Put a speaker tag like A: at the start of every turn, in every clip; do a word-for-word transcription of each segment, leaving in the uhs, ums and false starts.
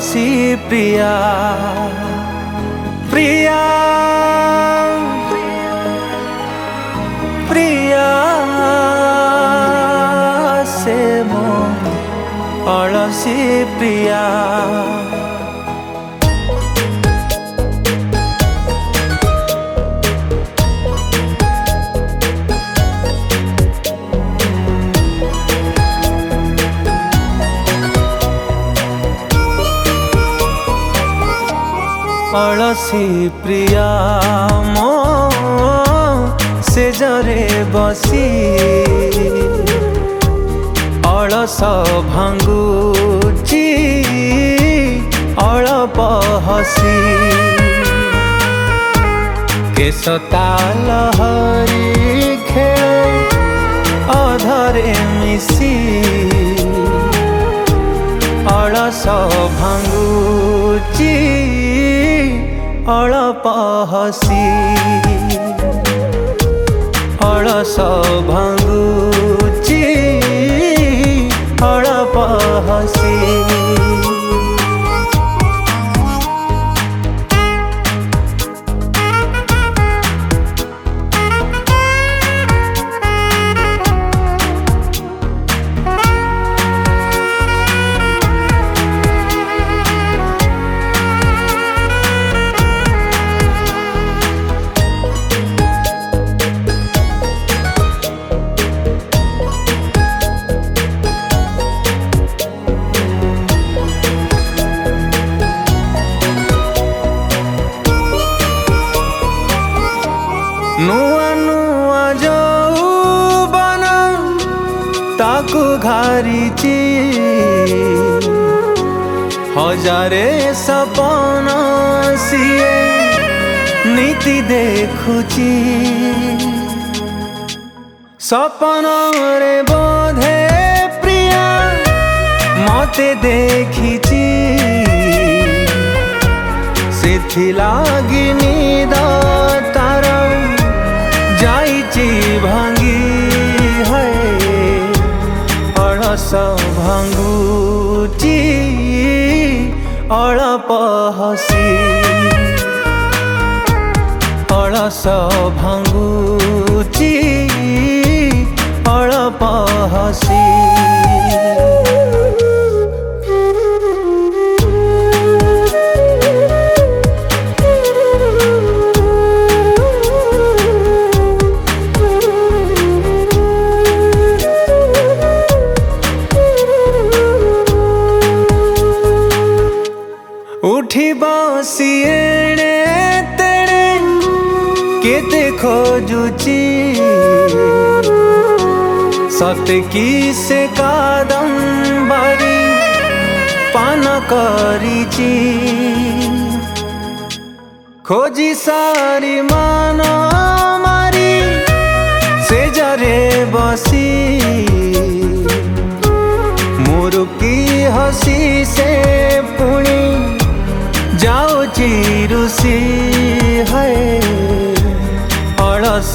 A: अलसी प्रिया प्रिया प्रिया से मो अलसी प्रिया अलसी प्रिया मो से जरे बसी अलस भांगुची अळप हसी केश लहरी खेल अधरे मिसी अलस भांगुची अळप हसी अलस भांगुची अळप हसी नुआ नुआ जौवन ताकु घारिची हजारे सपन सिए नीति देखुची सपन रे बोधे प्रिया मते देखिची सेथिलागी निद तार जाइची भांगी है अलस भांगुची अळप हसी अलस भांगुची अळप हसी उठी बसी एणे तेणे केते खोजुची सत की से कादंबरी पान करिची खोजी सारी मान मारी से जरे बसी मुरुकी हसी से पुणी जाऊची रुसी है अलस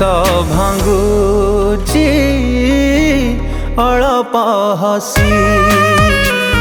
A: भांगुची अळप हसी।